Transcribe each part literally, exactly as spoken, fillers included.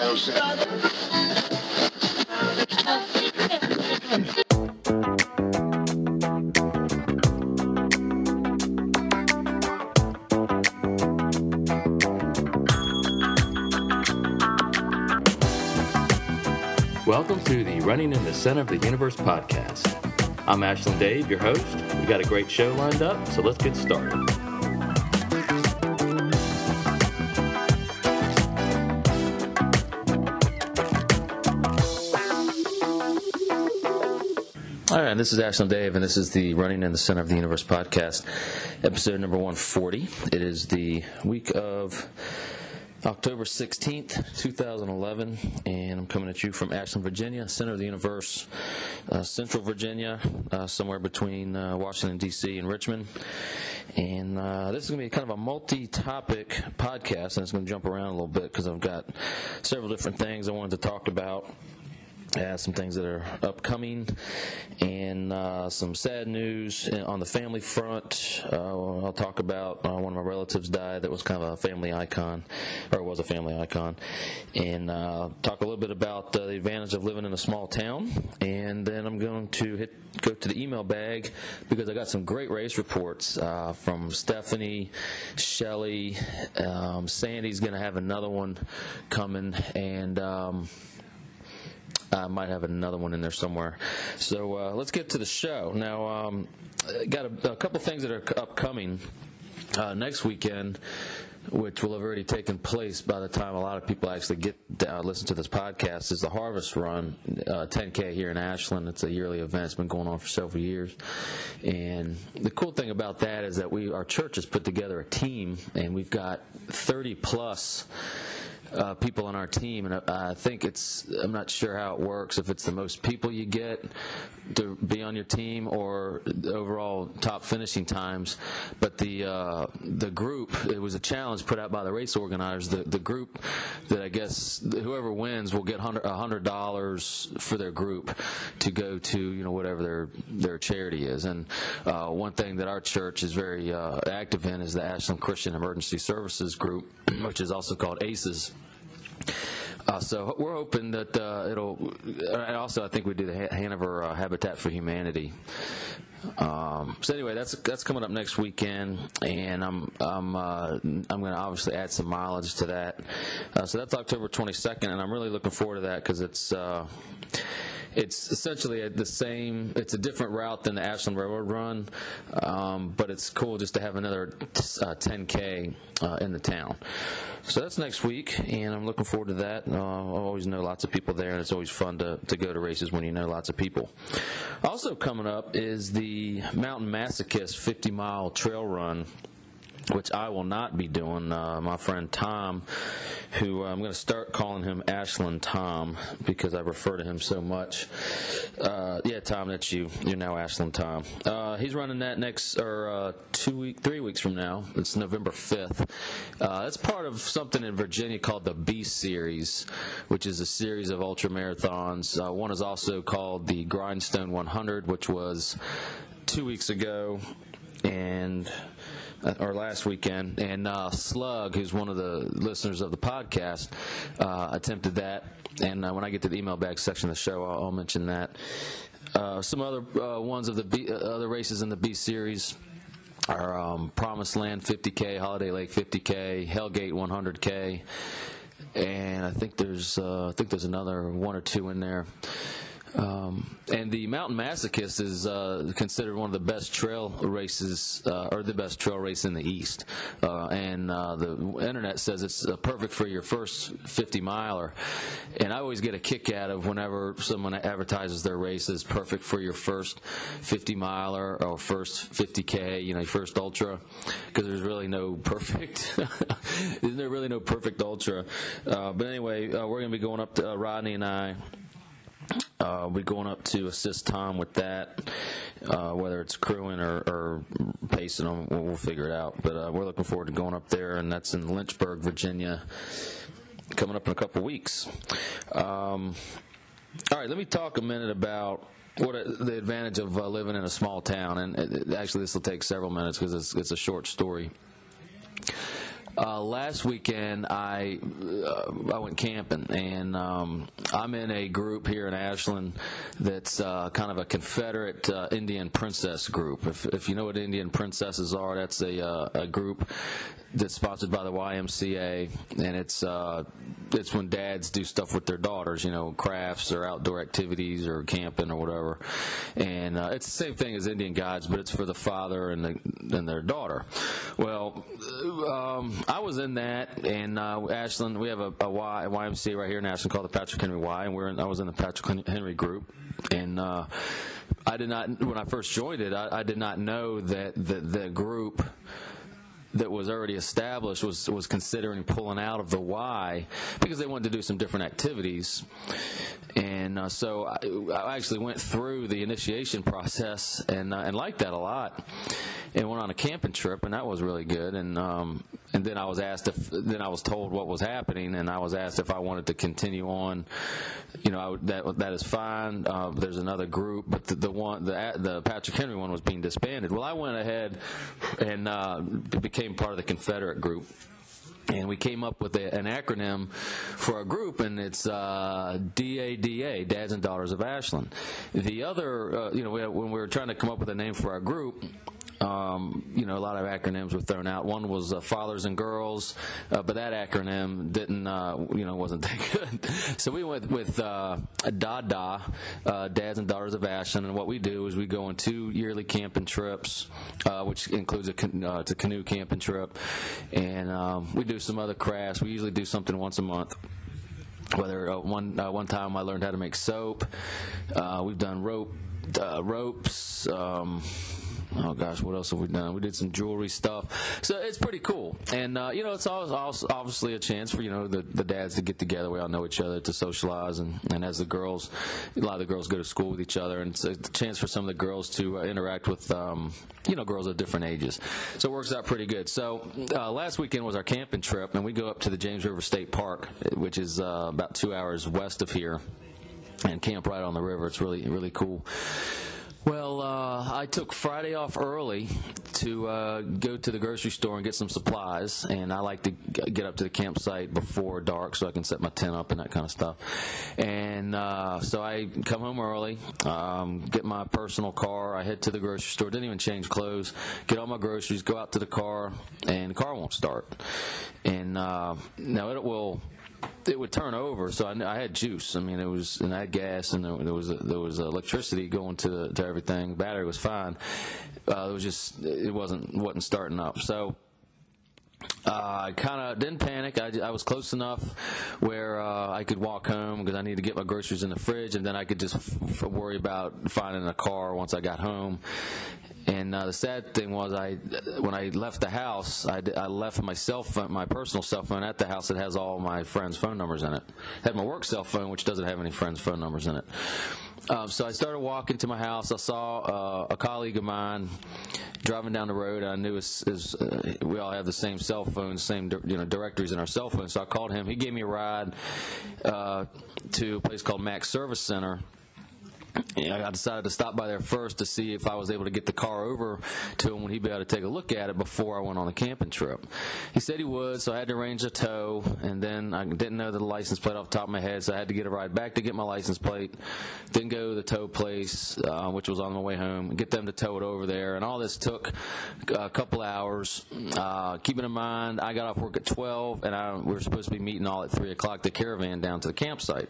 Welcome to the Running in the Center of the Universe podcast. I'm Ashland Dave, your host. We got a great show lined up, so let's get started. All right, this is Ashland Dave, and this is the Running in the Center of the Universe podcast, episode number one forty. It is the week of October sixteenth, twenty eleven, and I'm coming at you from Ashland, Virginia, center of the universe, uh, central Virginia, uh, somewhere between uh, Washington, D C and Richmond. And uh, this is going to be kind of a multi-topic podcast, and it's going to jump around a little bit because I've got several different things I wanted to talk about. Uh, some things that are upcoming, and uh, some sad news on the family front. Uh, I'll talk about uh, one of my relatives died that was kind of a family icon, or was a family icon, and uh, talk a little bit about uh, the advantage of living in a small town. And then I'm going to hit go to the email bag because I got some great race reports uh, from Stephanie, Shelley, um, Sandy's going to have another one coming, and um, I might have another one in there somewhere. So uh, let's get to the show. Now, um, got a, a couple things that are upcoming uh, next weekend, which will have already taken place by the time a lot of people actually get to, uh, listen to this podcast, is the Harvest Run, uh, ten K here in Ashland. It's a yearly event. It's been going on for several years. And the cool thing about that is that we our church has put together a team, and we've got thirty plus Uh, people on our team, and I, I think it's, I'm not sure how it works, if it's the most people you get to be on your team or the overall top finishing times, but the uh, the group, it was a challenge put out by the race organizers. The, the group that I guess whoever wins will get one hundred dollars for their group to go to, you know, whatever their their charity is. And uh, one thing that our church is very uh, active in is the Ashland Christian Emergency Services Group, which is also called ACES. Uh, so we're hoping that uh, it'll, and also I think we do the Hanover uh, Habitat for Humanity. Um, so anyway, that's that's coming up next weekend, and I'm I'm uh, I'm going to obviously add some mileage to that. Uh, so that's October twenty-second, and I'm really looking forward to that because it's. Uh, It's essentially the same, it's a different route than the Ashland Railroad Run, um, but it's cool just to have another uh, ten K uh, in the town. So that's next week, and I'm looking forward to that. Uh, I always know lots of people there, and it's always fun to, to go to races when you know lots of people. Also coming up is the Mountain Masochist fifty mile trail run, which I will not be doing. Uh, my friend Tom, who uh, I'm going to start calling him Ashland Tom because I refer to him so much. Uh, yeah, Tom, that's you. You're now Ashland Tom. Uh, he's running that next, or uh, two week, three weeks from now. It's November fifth. Uh, it's part of something in Virginia called the B Series, which is a series of ultra marathons. Uh, one is also called the Grindstone one hundred, which was two weeks ago, and. Or last weekend, and uh, Slug, who's one of the listeners of the podcast, uh, attempted that. And uh, when I get to the email bag section of the show, I'll, I'll mention that. Uh, some other uh, ones of the B, uh, other races in the B series are um, Promised Land fifty K, Holiday Lake fifty K, Hellgate one hundred K, and I think there's uh, I think there's another one or two in there. Um, and the Mountain Masochist is uh, considered one of the best trail races, uh, or the best trail race in the East. Uh, and uh, the internet says it's uh, perfect for your first fifty miler. And I always get a kick out of whenever someone advertises their race as perfect for your first fifty miler or first fifty K, you know, first ultra, because there's really no perfect, there's really no perfect ultra. Uh, but anyway, uh, we're going to be going up to uh, Rodney and I. Uh, we're going up to assist Tom with that, uh, whether it's crewing or, or pacing them, we'll, we'll figure it out. But uh, we're looking forward to going up there, and that's in Lynchburg, Virginia, coming up in a couple of weeks. Um, all right, let me talk a minute about what a, the advantage of uh, living in a small town, and it, it, actually this will take several minutes because it's, it's a short story. Uh, last weekend, I uh, I went camping, and um, I'm in a group here in Ashland that's uh, kind of a Confederate uh, Indian princess group. If, if you know what Indian princesses are, that's a, uh, a group that's sponsored by the Y M C A, and it's uh, it's when dads do stuff with their daughters, you know, crafts or outdoor activities or camping or whatever. And uh, it's the same thing as Indian Guides, but it's for the father and the, and their daughter. Well, um, I was in that, and uh, Ashland, we have a, a, y, a Y M C A right here in Ashland called the Patrick Henry Y, and we're in, I was in the Patrick Henry group, and uh, I did not, when I first joined it, I, I did not know that the, the group that was already established was was considering pulling out of the Y because they wanted to do some different activities. And uh, so I, I actually went through the initiation process and uh, and liked that a lot, and went on a camping trip, and that was really good. And um, and then I was asked if then I was told what was happening, and I was asked if I wanted to continue on. You know, I would, that that is fine. Uh, there's another group, but the, the one the the Patrick Henry one was being disbanded. Well, I went ahead and uh, became part of the Confederate group. And we came up with a, an acronym for our group, and it's uh, D A D A, Dads and Daughters of Ashland. The other, uh, you know, we, when we were trying to come up with a name for our group, um, you know, a lot of acronyms were thrown out. One was uh, Fathers and Girls, uh, but that acronym didn't, uh, you know, wasn't that good. So we went with uh, DADA, uh, Dads and Daughters of Ashland, and what we do is we go on two yearly camping trips, uh, which includes a, can- uh, it's a canoe camping trip, and um, we do some other crafts. We usually do something once a month. Whether uh, one uh, one time I learned how to make soap. Uh, we've done rope uh, ropes. Um, Oh gosh, what else have we done? We did some jewelry stuff, so it's pretty cool. And uh, you know, it's also obviously a chance for you know the, the dads to get together. We all know each other, to socialize, and, and as the girls, a lot of the girls go to school with each other, and it's a chance for some of the girls to uh, interact with um, you know girls of different ages. So it works out pretty good. So uh, last weekend was our camping trip, and we go up to the James River State Park, which is uh, about two hours west of here, and camp right on the river. It's really really cool. Well, uh, I took Friday off early to uh, go to the grocery store and get some supplies, and I like to get up to the campsite before dark so I can set my tent up and that kind of stuff. And uh, so I come home early, um, get my personal car, I head to the grocery store, didn't even change clothes, get all my groceries, go out to the car, and the car won't start. And uh, now it will... It would turn over, so I, I had juice. I mean, it was, and I had gas, and there, there was a, there was electricity going to to everything. Battery was fine. Uh, it was just it wasn't wasn't starting up. So uh, I kind of didn't panic. I, I was close enough where uh, I could walk home because I needed to get my groceries in the fridge, and then I could just f- worry about finding a car once I got home. And uh, the sad thing was, I when I left the house, I, I left my cell phone, my personal cell phone at the house that has all my friends' phone numbers in it. I had my work cell phone, which doesn't have any friends' phone numbers in it. Um, so I started walking to my house. I saw uh, a colleague of mine driving down the road. I knew his, his, uh, we all have the same cell phones, same you know directories in our cell phones. So I called him. He gave me a ride uh, to a place called Mac Service Center. I decided to stop by there first to see if I was able to get the car over to him when he'd be able to take a look at it before I went on the camping trip. He said he would, so I had to arrange a tow, and then I didn't know the license plate off the top of my head, so I had to get a ride back to get my license plate, then go to the tow place, uh, which was on my way home, get them to tow it over there, and all this took a couple hours. Uh, keeping in mind, I got off work at twelve, and I, we were supposed to be meeting all at three o'clock, the caravan down to the campsite.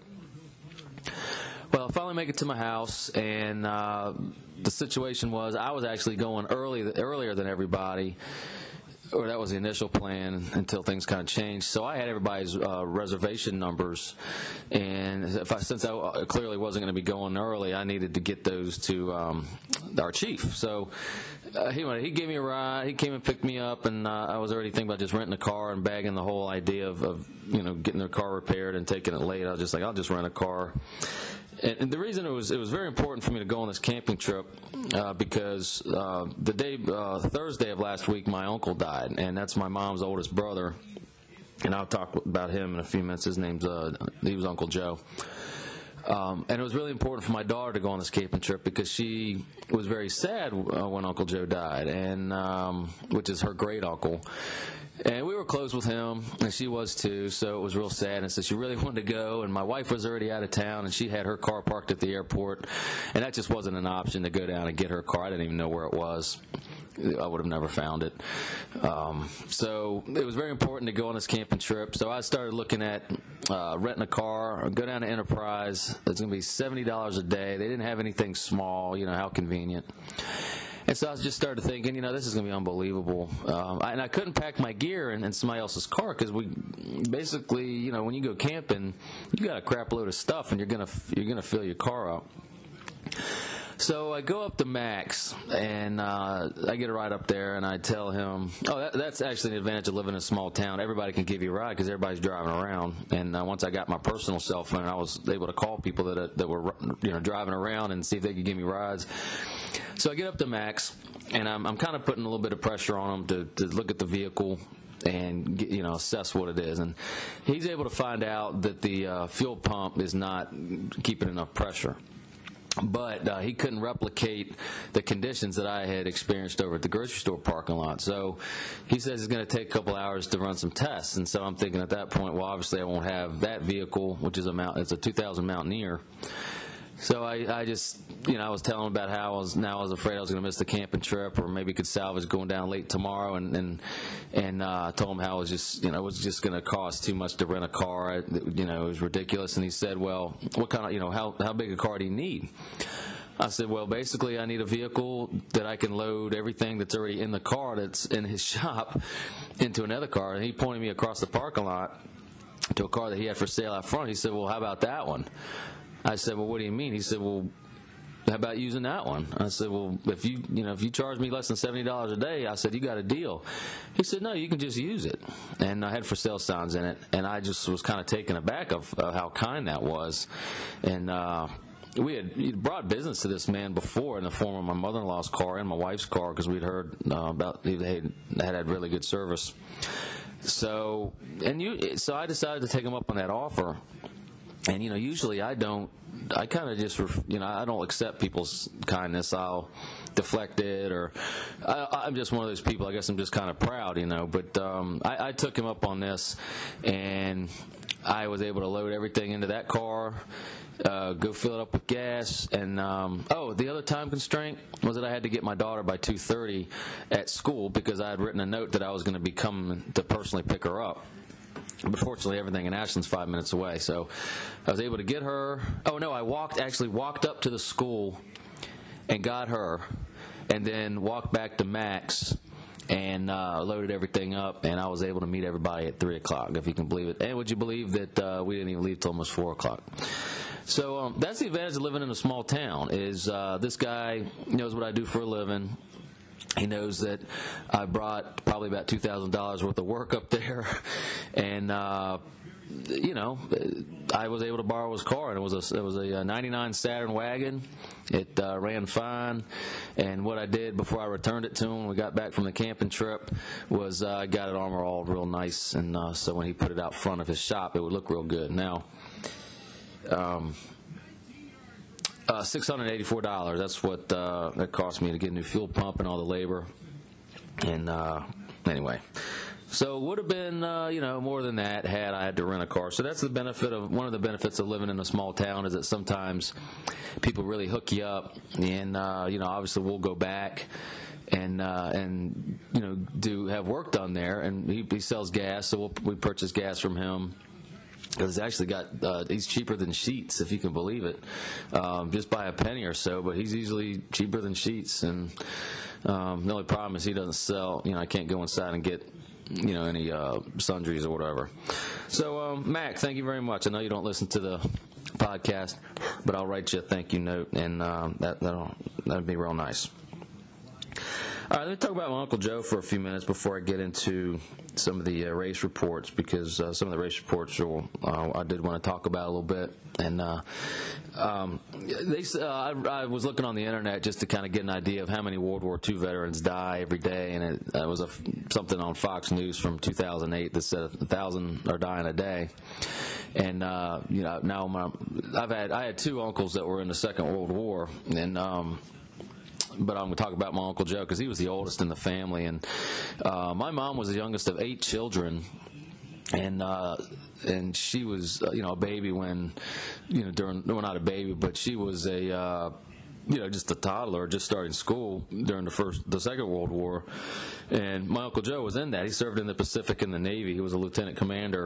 Well, I finally make it to my house, and uh, the situation was I was actually going early, earlier than everybody, or that was the initial plan until things kind of changed. So I had everybody's uh, reservation numbers, and if I, since I clearly wasn't going to be going early, I needed to get those to um, our chief. So uh, he went, he gave me a ride. He came and picked me up, and uh, I was already thinking about just renting a car and bagging the whole idea of, of you know getting their car repaired and taking it late. I was just like, I'll just rent a car. And, and the reason it was it was very important for me to go on this camping trip uh, because uh, the day uh, Thursday of last week, my uncle died, and that's my mom's oldest brother. And I'll talk about him in a few minutes. His name's uh, he was Uncle Joe. Um, and it was really important for my daughter to go on this camping trip because she was very sad uh, when Uncle Joe died, and um, which is her great uncle. And we were close with him, and she was too, so it was real sad. And so she really wanted to go, and my wife was already out of town, and she had her car parked at the airport, and that just wasn't an option to go down and get her car. I didn't even know where it was. I would have never found it. Um, so it was very important to go on this camping trip. So I started looking at uh, renting a car, go down to Enterprise. It's going to be seventy dollars a day. They didn't have anything small, you know, how convenient. And so I just started thinking, you know, this is going to be unbelievable. Um, I, and I couldn't pack my gear in, in somebody else's car because we basically, you know, when you go camping, you got a crap load of stuff, and you're going to you're going to fill your car up. So I go up to Max, and uh, I get a ride up there, and I tell him, oh, that, that's actually an advantage of living in a small town. Everybody can give you a ride because everybody's driving around. And uh, once I got my personal cell phone, I was able to call people that uh, that were you know driving around and see if they could give me rides. So I get up to Max, and I'm, I'm kind of putting a little bit of pressure on him to, to look at the vehicle and get, you know assess what it is. And he's able to find out that the uh, fuel pump is not keeping enough pressure. But uh, he couldn't replicate the conditions that I had experienced over at the grocery store parking lot. So he says it's going to take a couple hours to run some tests. And so I'm thinking at that point, well, obviously I won't have that vehicle, which is a mount, it's a two thousand Mountaineer. So I, I just, you know, I was telling him about how I was now I was afraid I was going to miss the camping trip, or maybe could salvage going down late tomorrow, and and and uh, told him how it was just, you know, it was just going to cost too much to rent a car. I, you know, it was ridiculous. And he said, well, what kind of, you know, how how big a car do you need? I said, well, basically I need a vehicle that I can load everything that's already in the car that's in his shop into another car. And he pointed me across the parking lot to a car that he had for sale out front. He said, well, how about that one? I said, well, what do you mean? He said, well, how about using that one? I said, well, if you, you know, if you charge me less than seventy dollars a day, I said, you got a deal. He said, no, you can just use it. And I had for sale signs in it, and I just was kind of taken aback of uh, how kind that was. And uh, we had brought business to this man before in the form of my mother-in-law's car and my wife's car, because we'd heard uh, about they had, had had really good service. So, and you, so I decided to take him up on that offer. And, you know, usually I don't, I kind of just, you know, I don't accept people's kindness. I'll deflect it, or I, I'm just one of those people. I guess I'm just kind of proud, you know. But um, I, I took him up on this, and I was able to load everything into that car, uh, go fill it up with gas. And, um, oh, the other time constraint was that I had to get my daughter by two thirty at school, because I had written a note that I was going to be coming to personally pick her up. But fortunately, everything in Ashland's five minutes away, so I was able to get her. Oh, no, I walked, actually walked up to the school and got her, and then walked back to Max and uh, loaded everything up, and I was able to meet everybody at three o'clock, if you can believe it. And would you believe that uh, we didn't even leave till almost four o'clock? So um, that's the advantage of living in a small town, is uh, this guy knows what I do for a living. He knows that I brought probably about two thousand dollars worth of work up there, and uh, you know, I was able to borrow his car, and it was a it was a ninety-nine Saturn wagon. It uh, ran fine, and what I did before I returned it to him when we got back from the camping trip was I uh, got it armor all real nice, and uh, so when he put it out front of his shop, it would look real good. Now, um. Uh, six hundred eighty-four dollars. That's what uh, that cost me to get a new fuel pump and all the labor. And uh, anyway, so it would have been uh, you know more than that had I had to rent a car. So that's the benefit of one of the benefits of living in a small town, is that sometimes people really hook you up, and uh, you know obviously we'll go back and uh, and you know do have work done there. And he, he sells gas, so we'll, we purchase gas from him. It's actually got, uh, he's cheaper than Sheets, if you can believe it, um, just by a penny or so, but he's easily cheaper than Sheets. And um, the only problem is he doesn't sell, you know, I can't go inside and get, you know, any uh, sundries or whatever. So, um, Mac, thank you very much. I know you don't listen to the podcast, but I'll write you a thank you note, and um, that, that'll, that'd be real nice. All right, let me talk about my Uncle Joe for a few minutes before I get into some of the uh, race reports, because uh, some of the race reports are, uh, I did want to talk about a little bit. And uh, um, they, uh, I, I was looking on the internet just to kind of get an idea of how many World War Two veterans die every day, and it uh, was a, something on Fox News from two thousand eight that said a thousand are dying a day. And uh, you know, now my, I've had I had two uncles that were in the Second World War, and um, but I'm going to talk about my Uncle Joe because he was the oldest in the family. And uh, my mom was the youngest of eight children. And uh, and she was, uh, you know, a baby when, you know, during, well, not a baby, but she was a, uh, you know, just a toddler, just starting school during the first, the Second World War. And my Uncle Joe was in that. He served in the Pacific in the Navy. He was a lieutenant commander.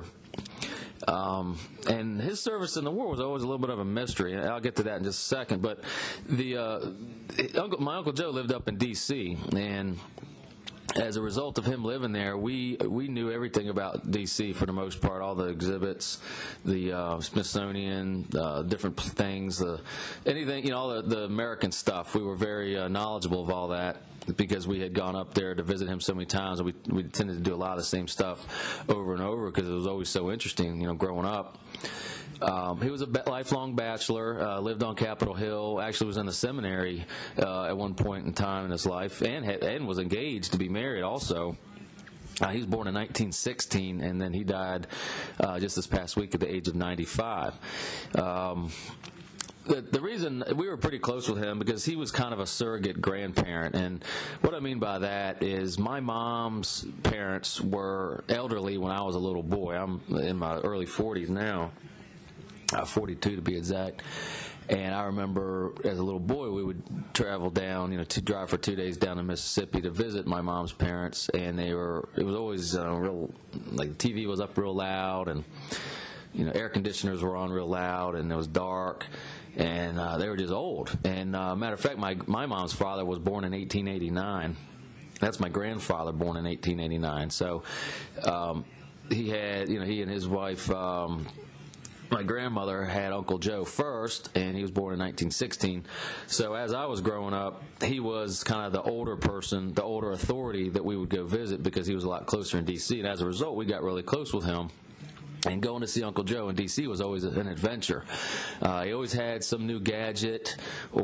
Um, and his service in the war was always a little bit of a mystery. And I'll get to that in just a second. But the uh, uncle, my Uncle Joe lived up in D C, and as a result of him living there, we we knew everything about D C for the most part, all the exhibits, the uh, Smithsonian, uh, different things, the anything, you know, all the, the American stuff. We were very uh, knowledgeable of all that because we had gone up there to visit him so many times, and we we tended to do a lot of the same stuff over and over because it was always so interesting, you know, growing up. Um, he was a lifelong bachelor, uh, lived on Capitol Hill, actually was in the seminary uh, at one point in time in his life, and, had, and was engaged to be married also. Uh, he was born in nineteen sixteen, and then he died uh, just this past week at the age of ninety-five. Um, The, the reason we were pretty close with him because he was kind of a surrogate grandparent, and what I mean by that is my mom's parents were elderly when I was a little boy. I'm in my early forties now, uh, forty-two to be exact. And I remember as a little boy, we would travel down, you know, to drive for two days down to Mississippi to visit my mom's parents, and they were. It was always uh, real, like the T V was up real loud, and you know, air conditioners were on real loud, and it was dark. And uh, they were just old. And uh, matter of fact, my my mom's father was born in eighteen eighty-nine. That's my grandfather, born in eighteen eighty-nine. So um, he had, you know, he and his wife, um, my grandmother had Uncle Joe first, and he was born in nineteen sixteen. So as I was growing up, he was kind of the older person, the older authority that we would go visit because he was a lot closer in D C. And as a result, we got really close with him. And going to see Uncle Joe in D C was always an adventure. Uh, he always had some new gadget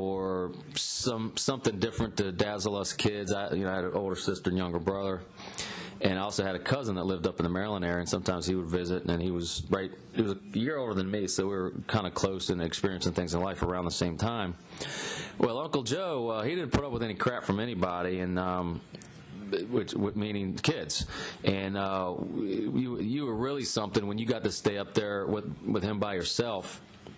or some something different to dazzle us kids. I, you know, I had an older sister and younger brother, and I also had a cousin that lived up in the Maryland area. And sometimes he would visit, and he was right. He was a year older than me, so we were kind of close and experiencing things in life around the same time. Well, Uncle Joe, uh, he didn't put up with any crap from anybody, and. Um, Which, meaning kids, and uh, you you were really something when you got to stay up there with with him by yourself.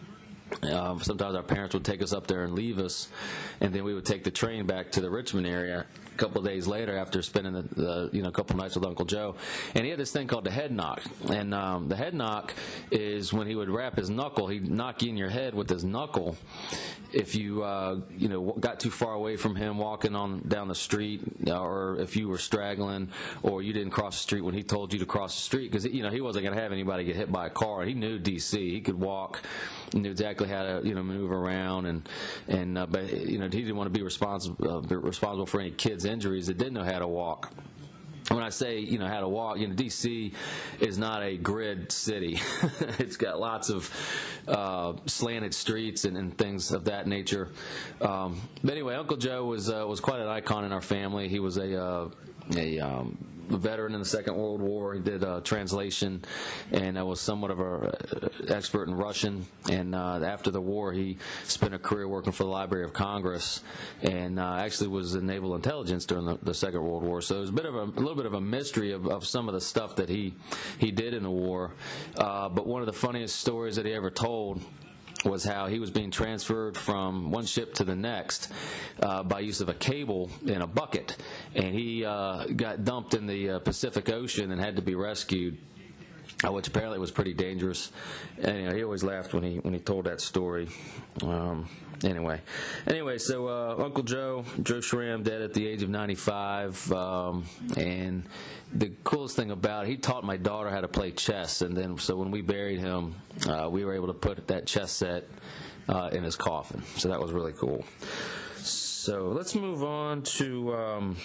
Um, sometimes our parents would take us up there and leave us, and then we would take the train back to the Richmond area a couple of days later after spending the, the you know a couple of nights with Uncle Joe. And he had this thing called the head knock, and um, the head knock is when he would wrap his knuckle, he'd knock you in your head with his knuckle if you uh, you know got too far away from him walking on down the street, or if you were straggling, or you didn't cross the street when he told you to cross the street, because you know he wasn't going to have anybody get hit by a car. He knew D C. He could walk, he knew exactly how to you know maneuver around, and and uh, but you know he didn't want to be responsible uh, responsible for any kids' injuries that didn't know how to walk. When I say, you know, how to walk, you know, D C is not a grid city. It's got lots of uh, slanted streets and, and things of that nature. Um, but anyway, Uncle Joe was uh, was quite an icon in our family. He was a uh, a um, veteran in the Second World War. He did uh, translation, and uh, was somewhat of an expert in Russian. And uh, after the war, he spent a career working for the Library of Congress, and uh, actually was in naval intelligence during the, the Second World War. So it was a bit of a, a little bit of a mystery of, of some of the stuff that he he did in the war. Uh, but one of the funniest stories that he ever told was how he was being transferred from one ship to the next uh, by use of a cable in a bucket, and he uh, got dumped in the uh, Pacific Ocean and had to be rescued, uh, which apparently was pretty dangerous. And you know, he always laughed when he when he told that story. Um, anyway, anyway, so uh, Uncle Joe, Joe Schramm, dead at the age of ninety-five, um, and the coolest thing about it, he taught my daughter how to play chess, and then so when we buried him, uh, we were able to put that chess set uh, in his coffin. So that was really cool. So let's move on to um,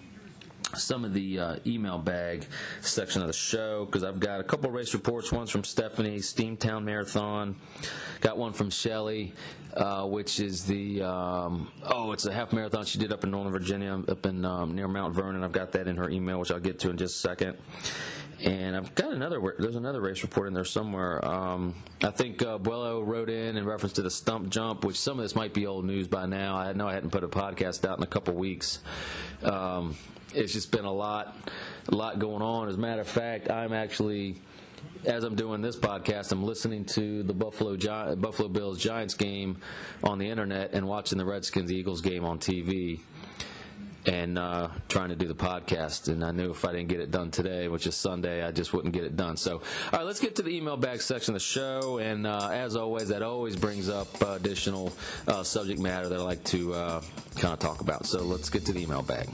some of the uh, email bag section of the show, because I've got a couple of race reports. One's from Stephanie, Steamtown Marathon. Got one from Shelley, uh, which is the, um, oh, it's a half marathon she did up in Northern Virginia, up in um, near Mount Vernon. I've got that in her email, which I'll get to in just a second. And I've got another, there's another race report in there somewhere. Um, I think uh, Buello wrote in in reference to the stump jump, which some of this might be old news by now. I know I hadn't put a podcast out in a couple weeks. Um, it's just been a lot, a lot going on. As a matter of fact, I'm actually, as I'm doing this podcast, I'm listening to the Buffalo Gi- Buffalo Bills Giants game on the internet and watching the Redskins Eagles game on T V. And uh, trying to do the podcast. And I knew if I didn't get it done today, which is Sunday, I just wouldn't get it done. So, all right, let's get to the email bag section of the show. And uh, as always, that always brings up uh, additional uh, subject matter that I like to uh, kind of talk about. So let's get to the email bag.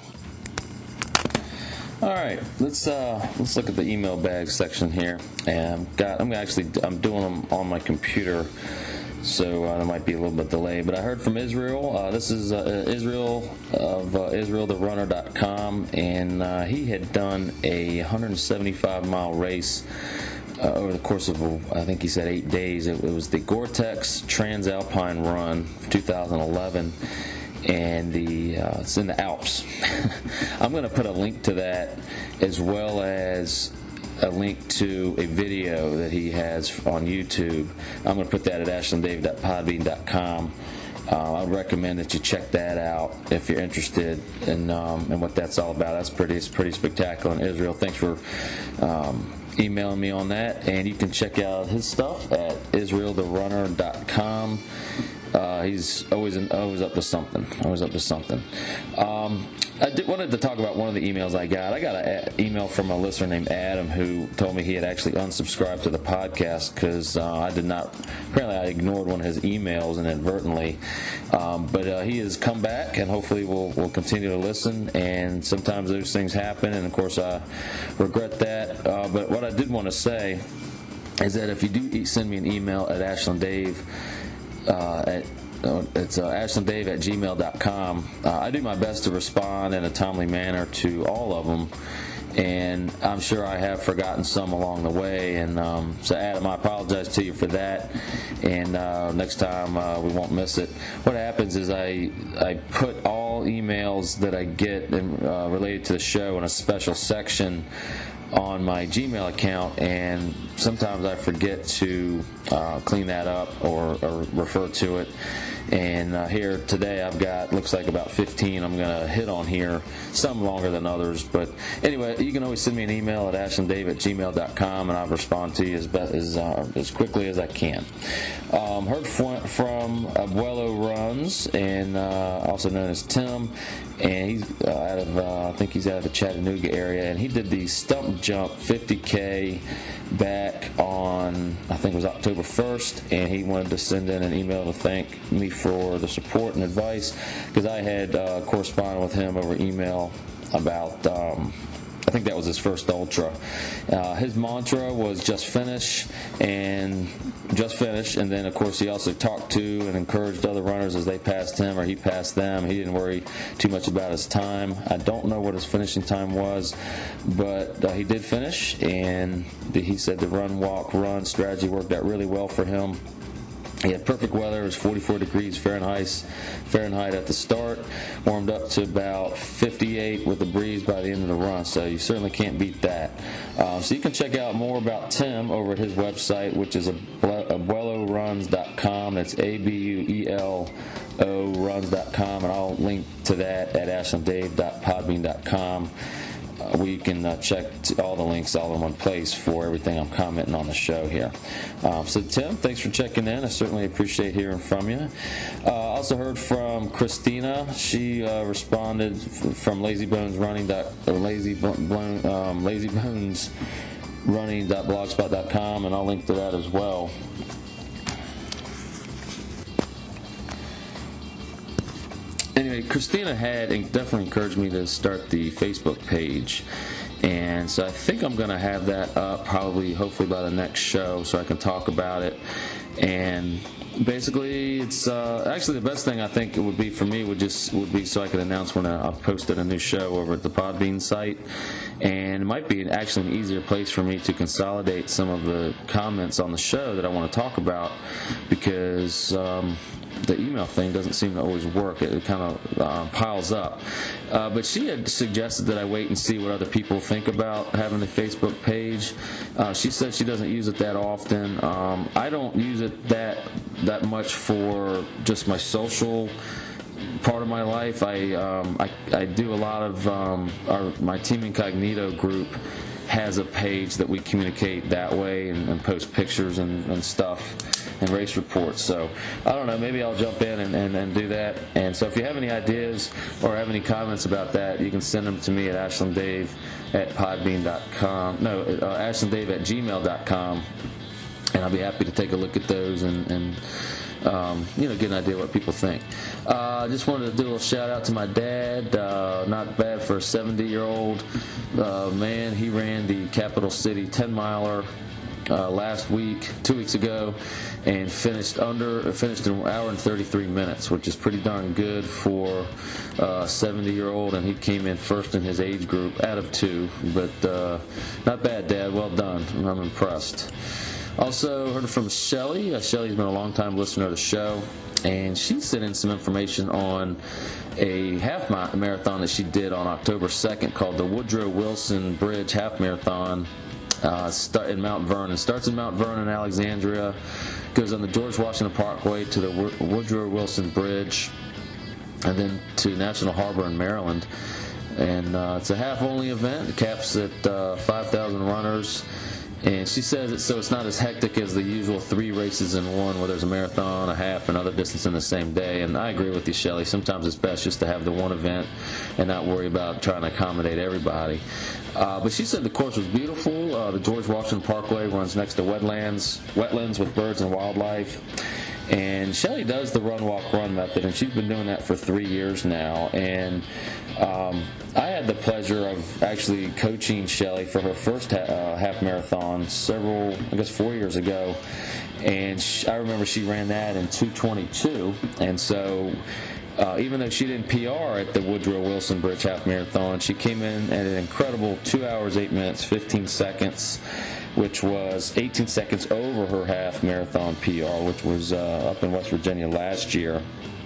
All right, let's uh, let's look at the email bag section here. And I've got I'm actually I'm doing them on my computer. So uh, there might be a little bit delayed, but I heard from Israel. Uh, this is uh, Israel of uh, Israel the runner dot com, and uh, he had done a one hundred seventy-five mile race uh, over the course of, I think he said, eight days. It, it was the Gore-Tex Transalpine Run two thousand eleven, and the uh, it's in the Alps. I'm going to put a link to that, as well as a link to a video that he has on YouTube. I'm going to put that at ashland dave dot podbean dot com. Uh, I recommend that you check that out if you're interested in um, in what that's all about. That's pretty, it's pretty spectacular. And Israel, thanks for um, emailing me on that. And you can check out his stuff at israel the runner dot com. Uh, he's always always up to something. Always up to something. Um, I did, wanted to talk about one of the emails I got. I got an email from a listener named Adam who told me he had actually unsubscribed to the podcast because uh, I did not. Apparently, I ignored one of his emails inadvertently. Um, but uh, he has come back, and hopefully, we'll we'll continue to listen. And sometimes those things happen, and of course, I regret that. Uh, but what I did want to say is that if you do send me an email at Ashland Dave. Uh, at, uh, it's uh, ashland dave at gmail dot com. Uh, I do my best to respond in a timely manner to all of them, and I'm sure I have forgotten some along the way. And um, so, Adam, I apologize to you for that. And uh, next time uh, we won't miss it. What happens is I I put all emails that I get in, uh, related to the show in a special section on my Gmail account, and sometimes I forget to uh, clean that up or, or refer to it. And uh, here today I've got, looks like about fifteen I'm going to hit on here, some longer than others. But anyway, you can always send me an email at ashland dave at gmail dot com, and I'll respond to you as best, as, uh, as quickly as I can. Um, heard from, from Abuelo Runs, and uh, also known as Tim, and he's uh, out of, uh, I think he's out of the Chattanooga area, and he did the stump jump fifty K back on, I think it was October first, and he wanted to send in an email to thank me for the support and advice, because I had uh, corresponded with him over email about, um, I think that was his first ultra. Uh, his mantra was just finish and just finish, and then of course he also talked to and encouraged other runners as they passed him or he passed them. He didn't worry too much about his time. I don't know what his finishing time was, but uh, he did finish, and he said the run, walk, run strategy worked out really well for him. He had perfect weather. It was forty-four degrees Fahrenheit, Fahrenheit at the start. Warmed up to about fifty-eight with a breeze by the end of the run. So you certainly can't beat that. Uh, so you can check out more about Tim over at his website, which is abuelo runs dot com. That's A B U E L O runs dot com. And I'll link to that at ashland dave dot podbean dot com. Uh, where you can uh, check all the links all in one place for everything I'm commenting on the show here. Um, so, Tim, thanks for checking in. I certainly appreciate hearing from you. I uh, also heard from Christina. She uh, responded from Lazy Bones Running dot or Lazy Bone, um, Lazy Bones Running dot blogspot dot com, and I'll link to that as well. Anyway, Christina had definitely encouraged me to start the Facebook page, and so I think I'm going to have that up probably, hopefully by the next show, so I can talk about it And basically, it's uh, actually the best thing I think it would be for me would just would be so I could announce when I've posted a new show over at the Podbean site, and it might be actually an easier place for me to consolidate some of the comments on the show that I want to talk about, because um, the email thing doesn't seem to always work. It, it kind of uh, piles up. Uh, but she had suggested that I wait and see what other people think about having a Facebook page. Uh, she said she doesn't use it that often. Um, I don't use it that that much for just my social part of my life. I um, I, I do a lot of um, our my Team Incognito group has a page that we communicate that way and, and post pictures and, and stuff and race reports. So I don't know, maybe I'll jump in and, and, and do that. And so if you have any ideas or have any comments about that, you can send them to me at ashlanddave at podbean dot com. No, uh, ashlanddave at gmail dot com, and I'll be happy to take a look at those and, and Um, you know, get an idea what people think. I uh, just wanted to do a little shout out to my dad. Uh, not bad for a seventy-year-old uh, man. He ran the Capital City ten miler uh, last week, two weeks ago, and finished under finished in an hour and thirty-three minutes, which is pretty darn good for a seventy-year-old. And he came in first in his age group out of two. But uh, not bad, Dad. Well done. I'm impressed. Also heard from Shelly. Uh, Shelly's been a long-time listener of the show, and she sent in some information on a half marathon that she did on October second called the Woodrow Wilson Bridge Half Marathon uh, start in Mount Vernon. Starts in Mount Vernon, Alexandria, goes on the George Washington Parkway to the Woodrow Wilson Bridge, and then to National Harbor in Maryland. And uh, it's a half-only event. It caps at uh, five thousand runners. And she says it so it's not as hectic as the usual three races in one, where there's a marathon, a half, and other distance in the same day. And I agree with you, Shelley. Sometimes it's best just to have the one event and not worry about trying to accommodate everybody. Uh, but she said the course was beautiful. Uh, the George Washington Parkway runs next to wetlands, wetlands with birds and wildlife. And Shelley does the run, walk, run method, and she's been doing that for three years now. And um, I had the pleasure of actually coaching Shelley for her first ha- uh, half marathon several, I guess, four years ago. And she, I remember she ran that in two twenty-two. And so uh, even though she didn't P R at the Woodrow Wilson Bridge Half Marathon, she came in at an incredible two hours, eight minutes, fifteen seconds, which was eighteen seconds over her half marathon P R, which was uh, up in West Virginia last year.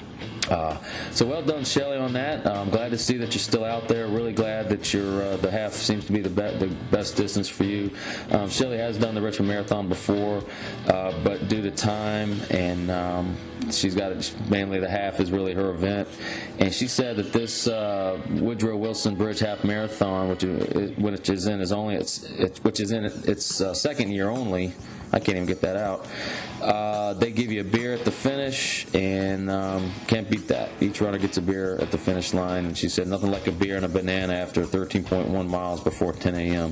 Uh, so well done, Shelley, on that. Uh, I'm glad to see that you're still out there. Really glad that your uh, the half seems to be the, be- the best distance for you. Um, Shelley has done the Richmond Marathon before, uh, but due to time and um, she's got it, mainly the half is really her event. And she said that this uh, Woodrow Wilson Bridge Half Marathon, which is, which is in is only its, it, which is in its uh, second year only. I can't even get that out. Uh, they give you a beer at the finish, and um, can't beat that. Each runner gets a beer at the finish line, and she said nothing like a beer and a banana after thirteen point one miles before ten a.m.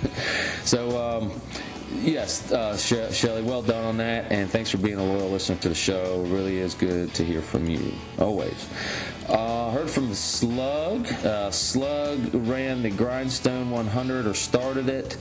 So, um, yes, uh, She- Shelley, well done on that, and thanks for being a loyal listener to the show. It really is good to hear from you, always. Uh, heard from the Slug. Uh, Slug ran the Grindstone one hundred, or started it.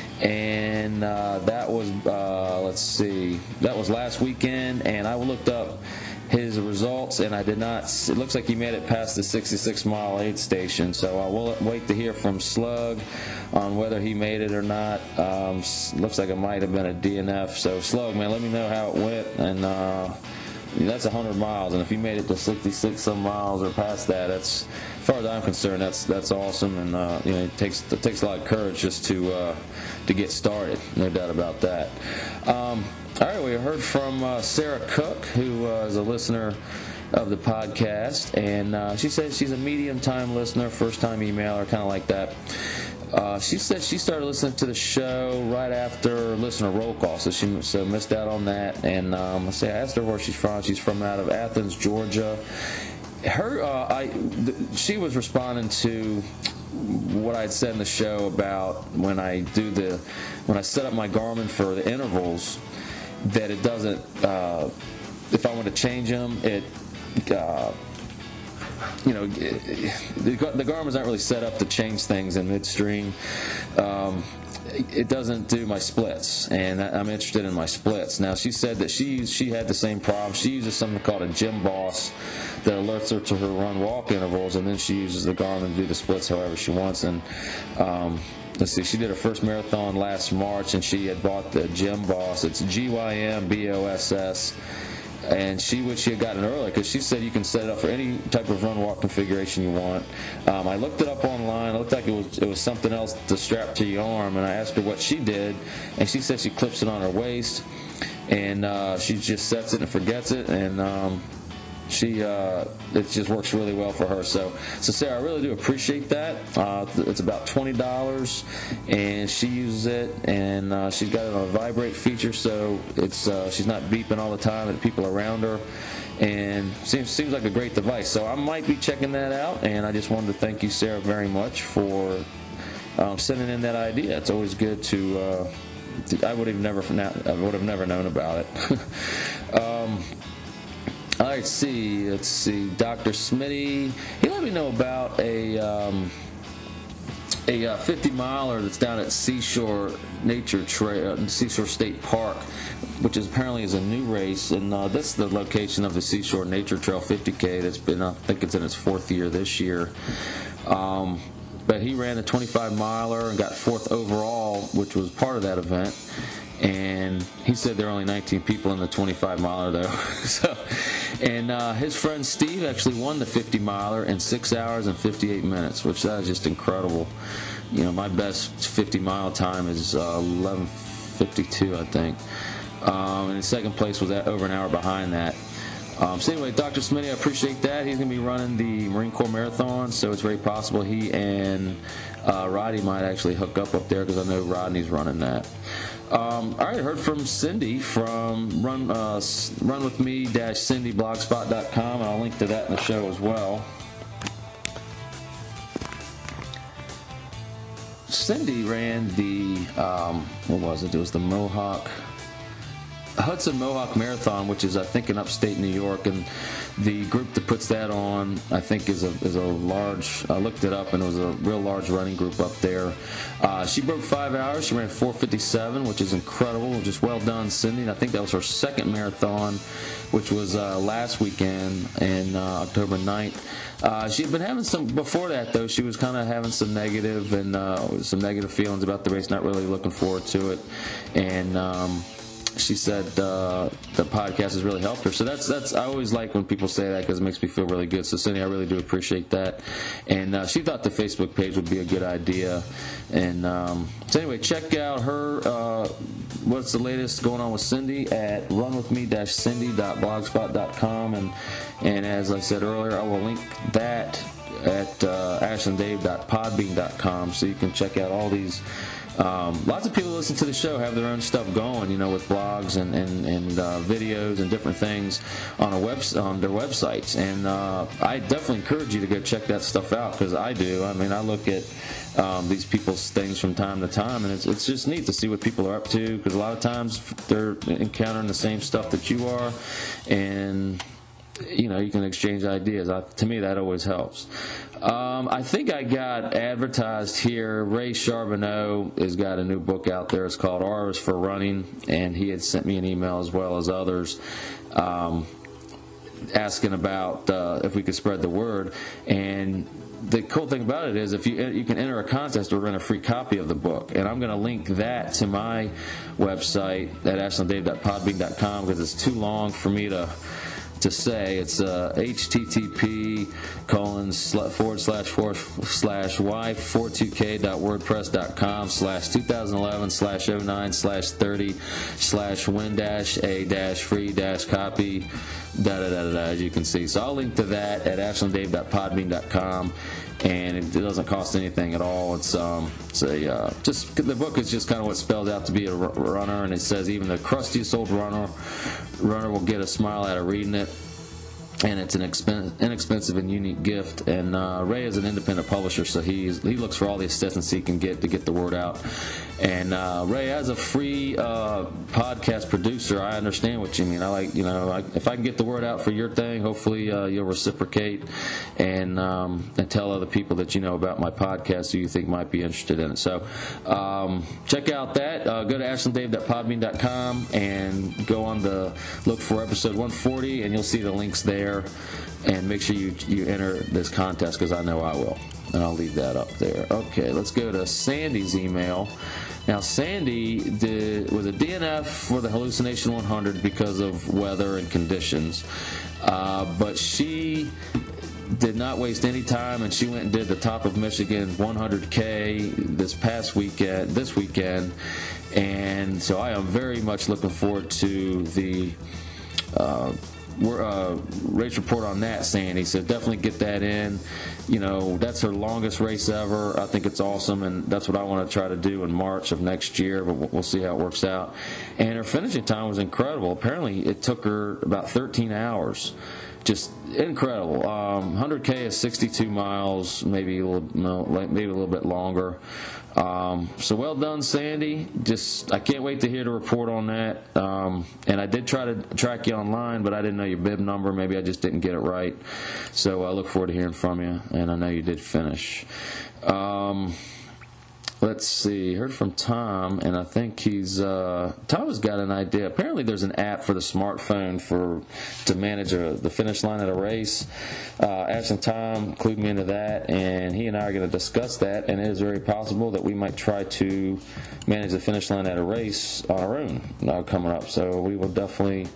And uh, that was, uh, let's see, that was last weekend, and I looked up his results, and I did not, it looks like he made it past the sixty-six mile aid station, so I will wait to hear from Slug on whether he made it or not. Um, looks like it might have been a D N F, so Slug, man, let me know how it went, and uh, that's one hundred miles, and if you made it to sixty-six some miles or past that, that's, as far as I'm concerned, that's that's awesome, and uh, you know, it takes it takes a lot of courage just to uh, to get started, no doubt about that. Um, all right, we heard from uh, Sarah Cook, who uh, is a listener of the podcast, and uh, she says she's a medium-time listener, first-time emailer, kind of like that. Uh, she said she started listening to the show right after listener roll call, so she so missed out on that. And um, I say I asked her where she's from. She's from out of Athens, Georgia. Her, uh, I, th- she was responding to what I had said in the show about when I do the when I set up my Garmin for the intervals, that it doesn't. Uh, if I want to change them, it. Uh, You know, the, the Garmin's not really set up to change things in midstream. Um, it doesn't do my splits, and I'm interested in my splits. Now, she said that she she had the same problem. She uses something called a Gym Boss that alerts her to her run-walk intervals, and then she uses the Garmin to do the splits however she wants. And um, let's see, she did her first marathon last March, and she had bought the Gym Boss. It's G Y M B O S S. And she wish she had gotten it early, because she said you can set it up for any type of run-walk configuration you want. Um, I looked it up online. It looked like it was it was something else to strap to your arm, and I asked her what she did, and she said she clips it on her waist, and uh, she just sets it and forgets it, and um, she uh, it just works really well for her. So, so Sarah, I really do appreciate that. Uh, it's about twenty dollars, and she uses it, and uh, she's got it on a vibrate feature, so it's uh, she's not beeping all the time at people around her, and seems seems like a great device. So I might be checking that out, and I just wanted to thank you, Sarah, very much for um, sending in that idea. It's always good to. Uh, to I would have never I would have never known about it. um, All right, see, let's see, Doctor Smitty, he let me know about a um, a uh, fifty miler that's down at Seashore Nature Trail, Seashore State Park, which is apparently is a new race, and uh, this is the location of the Seashore Nature Trail fifty K that's been, I think it's in its fourth year this year. Um, but he ran a twenty-five miler and got fourth overall, which was part of that event. And he said there are only nineteen people in the twenty-five miler, though. so, and uh, his friend Steve actually won the fifty miler in six hours and fifty-eight minutes, which that is just incredible. You know, my best fifty mile time is uh, eleven fifty-two, I think. Um, and the second place was at over an hour behind that. Um, so anyway, Doctor Smitty, I appreciate that. He's going to be running the Marine Corps Marathon, so it's very possible he and uh, Roddy might actually hook up up there, because I know Rodney's running that. Um, all right, I heard from Cindy from run uh, run with me dash cindy blogspot dot com, and I'll link to that in the show as well. Cindy ran the, um, what was it? It was the Mohawk, Hudson Mohawk Marathon, which is, I think, in upstate New York, and the group that puts that on, I think, is a is a large. I looked it up, and it was a real large running group up there. Uh, she broke five hours. She ran four fifty-seven, which is incredible. Just well done, Cindy. And I think that was her second marathon, which was uh, last weekend in uh, October ninth. Uh, she had been having some before that, though. She was kind of having some negative and uh, some negative feelings about the race, not really looking forward to it, and. Um, She said uh, the podcast has really helped her. So that's that's I always like when people say that, because it makes me feel really good. So Cindy, I really do appreciate that. And uh, she thought the Facebook page would be a good idea. And um, so anyway, check out her. Uh, what's the latest going on with Cindy at run with me dash cindy dot blogspot dot com. And and as I said earlier, I will link that at uh, ashland dave dot podbean dot com, so you can check out all these. Um, lots of people who listen to the show have their own stuff going, you know, with blogs and and, and uh, videos and different things on a web on their websites. And uh, I definitely encourage you to go check that stuff out, because I do. I mean, I look at um, these people's things from time to time, and it's it's just neat to see what people are up to, because a lot of times they're encountering the same stuff that you are, and you know, you can exchange ideas. I, to me, that always helps. Um, I think I got advertised here. Ray Charbonneau has got a new book out there. It's called R is for Running, and he had sent me an email, as well as others, um, asking about uh, if we could spread the word. And the cool thing about it is, if you you can enter a contest or win a free copy of the book, and I'm going to link that to my website at ashland dave dot podbean dot com, because it's too long for me to. to say. It's uh, http colon forward slash forward slash y four two k dot wordpress dot com slash two thousand eleven slash oh nine slash thirty slash win dash a dash free dash copy da da da da, as you can see. So I'll link to that at ashland dave dot podbean dot com, and it doesn't cost anything at all. It's um, it's a uh, just the book is just kind of what spells out to be a runner, and it says even the crustiest old runner runner will get a smile out of reading it. and it's an expen- inexpensive and unique gift. And uh, Ray is an independent publisher, so he's, he looks for all the assistance he can get to get the word out. And uh, Ray, as a free uh, podcast producer, I understand what you mean. I like, you know, I, if I can get the word out for your thing, hopefully uh, you'll reciprocate and um, and tell other people that you know about my podcast who you think might be interested in it. So um, check out that. Uh, go to ashland dave dot podbean dot com and go on the look for episode one forty, and you'll see the links there. And make sure you you enter this contest, because I know I will. And I'll leave that up there. Okay, let's go to Sandy's email. Now, Sandy did, was a D N F for the Hallucination one hundred because of weather and conditions. Uh, but she did not waste any time, and she went and did the Top of Michigan one hundred K this past weekend, this weekend. And so I am very much looking forward to the uh, We're, uh, race report on that, Sandy, so definitely get that in. You know, that's her longest race ever. I think it's awesome, and that's what I want to try to do in March of next year, but we'll see how it works out. And her finishing time was incredible. Apparently it took her about thirteen hours. Just incredible. Um, one hundred K is sixty-two miles, maybe a little, no, maybe a little bit longer. Um, so well done, Sandy. Just I can't wait to hear the report on that. Um, and I did try to track you online, but I didn't know your bib number. Maybe I just didn't get it right. So I look forward to hearing from you. And I know you did finish. Um, Let's see, heard from Tom, and I think he's, uh, Tom has got an idea. Apparently there's an app for the smartphone for to manage a, the finish line at a race. Uh, Ash and Tom clued me into that, and he and I are going to discuss that, and it is very possible that we might try to manage the finish line at a race on our own uh, coming up. So we will definitely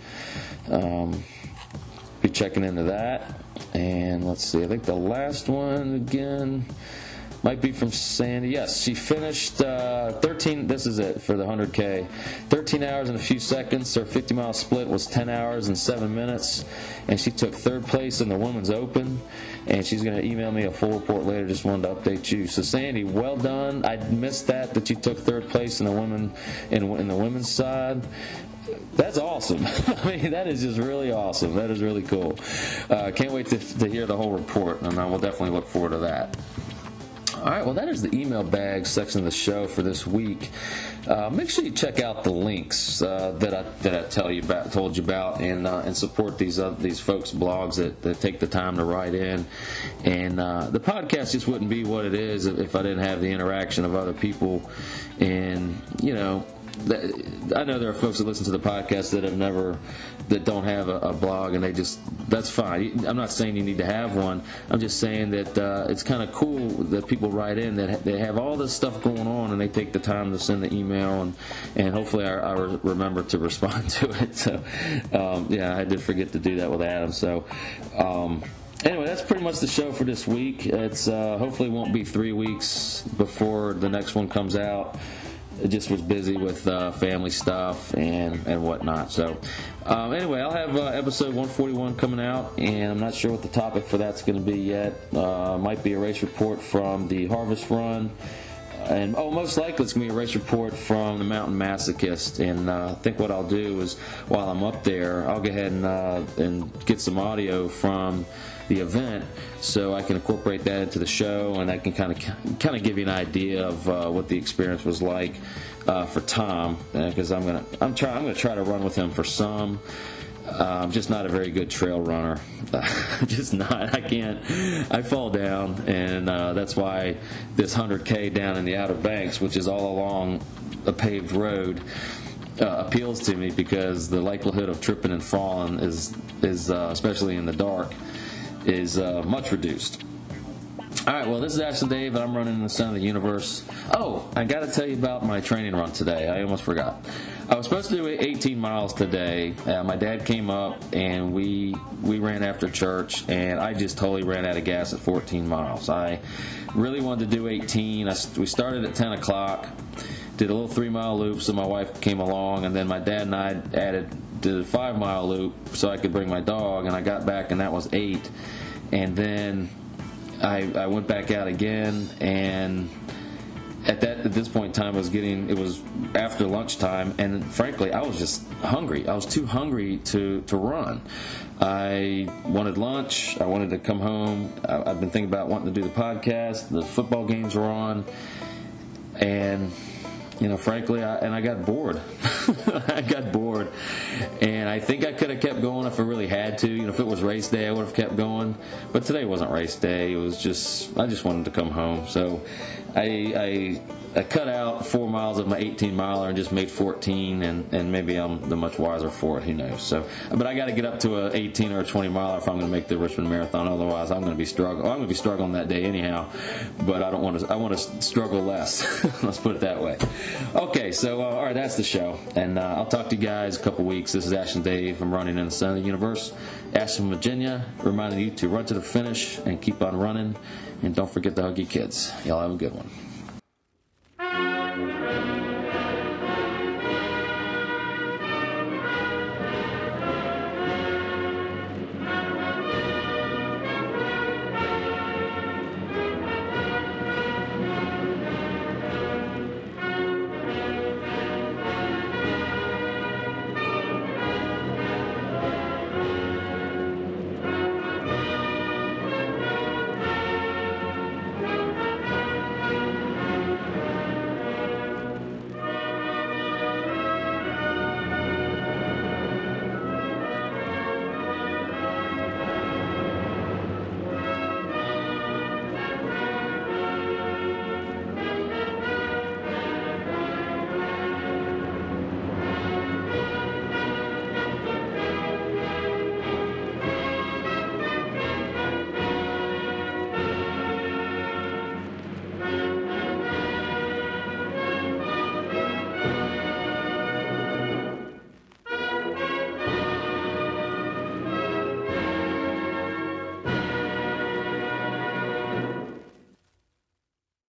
um, be checking into that. And let's see, I think the last one again might be from Sandy. Yes, she finished uh, thirteen. This is it for the one hundred K. thirteen hours and a few seconds. Her fifty mile split was ten hours and seven minutes. And she took third place in the Women's Open. And she's going to email me a full report later. Just wanted to update you. So, Sandy, well done. I missed that, that you took third place in the women in, in the women's side. That's awesome. I mean, that is just really awesome. That is really cool. Uh, can't wait to, to hear the whole report. And I will definitely look forward to that. All right, well, that is the email bag section of the show for this week. Uh, make sure you check out the links uh, that I that I tell you about, told you about, and uh, and support these uh, these folks' blogs that, that take the time to write in. And uh, the podcast just wouldn't be what it is if I didn't have the interaction of other people. And you know, I know there are folks that listen to the podcast that have never, that don't have a, a blog, and they just, that's fine. I'm not saying you need to have one. I'm just saying that uh, it's kind of cool that people write in that they have all this stuff going on, and they take the time to send the email, and, and hopefully I, I remember to respond to it. So, um, yeah, I did forget to do that with Adam. So, um, anyway, that's pretty much the show for this week. It's uh, hopefully won't be three weeks before the next one comes out. It just was busy with uh, family stuff and, and whatnot. So, um, anyway, I'll have uh, episode one forty-one coming out, and I'm not sure what the topic for that's going to be yet. Uh, might be a race report from the Harvest Run, and oh, most likely it's going to be a race report from the Mountain Masochist. And uh, I think what I'll do is, while I'm up there, I'll go ahead and uh, and get some audio from the event, so I can incorporate that into the show, and I can kind of kind of give you an idea of uh, what the experience was like uh, for Tom, because uh, I'm gonna I'm try I'm gonna try to run with him for some. Uh, I'm just not a very good trail runner. I'm just not. I can't. I fall down, and uh, that's why this one hundred K down in the Outer Banks, which is all along a paved road, Uh, appeals to me, because the likelihood of tripping and falling is is uh, especially in the dark, is uh, much reduced. All right, well, this is Ashland Dave, and I'm running in the Center of the Universe. Oh, I got to tell you about my training run today. I almost forgot. I was supposed to do eighteen miles today. Uh, my dad came up, and we we ran after church, and I just totally ran out of gas at fourteen miles. I really wanted to do eighteen. I, we started at ten o'clock, did a little three-mile loop, so my wife came along, and then my dad and I added did a five-mile loop so I could bring my dog, and I got back, and that was eight. And then I, I went back out again, and at that at this point in time, I was getting it was after lunchtime, and frankly, I was just hungry. I was too hungry to to run. I wanted lunch. I wanted to come home. I, I've been thinking about wanting to do the podcast. The football games were on, and you know, frankly, I, and I got bored. I got bored, and I think I could have kept going if I really had to. You know, if it was race day, I would have kept going. But today wasn't race day. It was just I just wanted to come home. So I I, I cut out four miles of my eighteen miler and just made fourteen, and, and maybe I'm the much wiser for it. Who knows? So, but I got to get up to a eighteen or a twenty miler if I'm going to make the Richmond Marathon. Otherwise, I'm going to be struggling. I'm going to be struggling that day anyhow. But I don't want to. I want to struggle less. Let's put it that way. Okay, so uh, all right, that's the show, and uh, I'll talk to you guys in a couple weeks. This is Ashton Dave. I'm running in the center of the universe, Ashton, Virginia, reminding you to run to the finish and keep on running, and don't forget to hug your kids. Y'all have a good one.